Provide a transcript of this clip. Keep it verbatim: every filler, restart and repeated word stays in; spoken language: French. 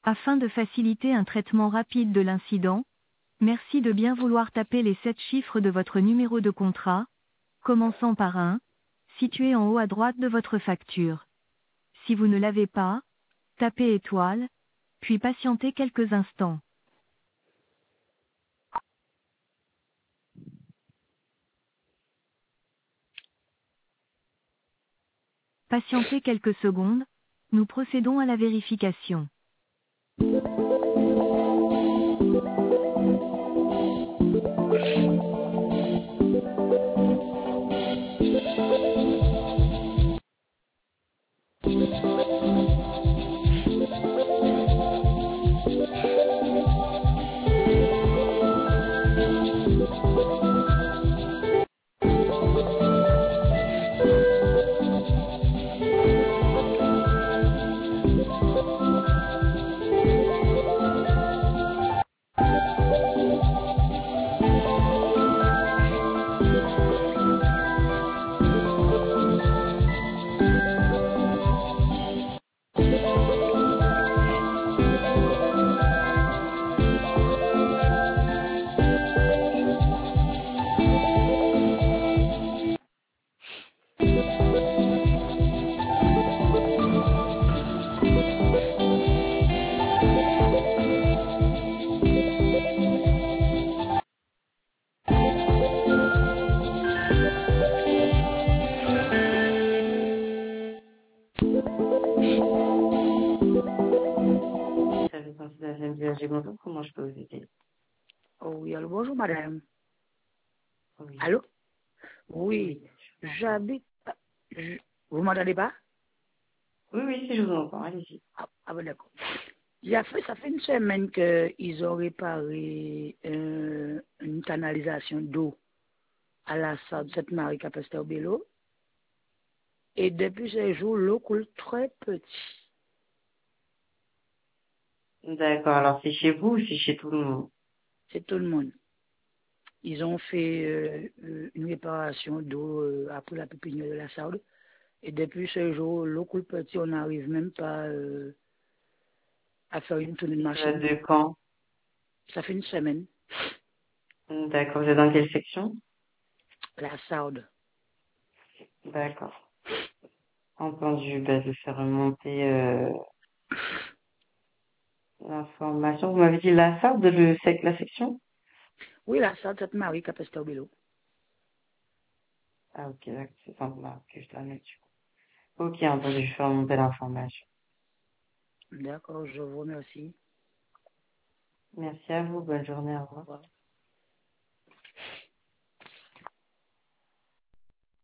Afin de faciliter un traitement rapide de l'incident, merci de bien vouloir taper les sept chiffres de votre numéro de contrat, commençant par un, situé en haut à droite de votre facture. Si vous ne l'avez pas, tapez étoile, puis patientez quelques instants. Patientez quelques secondes, nous procédons à la vérification. Service d'incitation du G, bonjour, comment je peux vous aider? Oh oui, allô, bonjour madame. Oui, Allô? Oui, oui, je vous entends. j'habite... je- Vous m'entendez pas? Oui, oui, si je vous entends, allez-y. Ah, ah ben d'accord. Il y a fait, ça fait une semaine qu'ils ont réparé euh, une canalisation d'eau à la salle de Sainte-Marie Capesterre Bello. Et depuis ce jour, l'eau coule très petit. D'accord, alors c'est chez vous ou c'est chez tout le monde? C'est tout le monde. Ils ont fait euh, euh, une réparation d'eau euh, après la pépinière de la salle. Et depuis ce jour, l'eau coule petit, on n'arrive même pas euh, à faire une tournée de Ça date machine. de quand? Ça fait une semaine. D'accord, vous êtes dans quelle section? La Saude. D'accord, entendu, bah, je vais faire remonter euh, l'information. Vous m'avez dit la salle de le, sec- la section? Oui, la Saude, cette Marie Capesterre Bello. Ah ok, d'accord, c'est simple, là, que je dois mettre. Ok, entendu, je vais faire remonter l'information. D'accord, je vous remercie. Merci à vous, bonne journée, au Au revoir. revoir.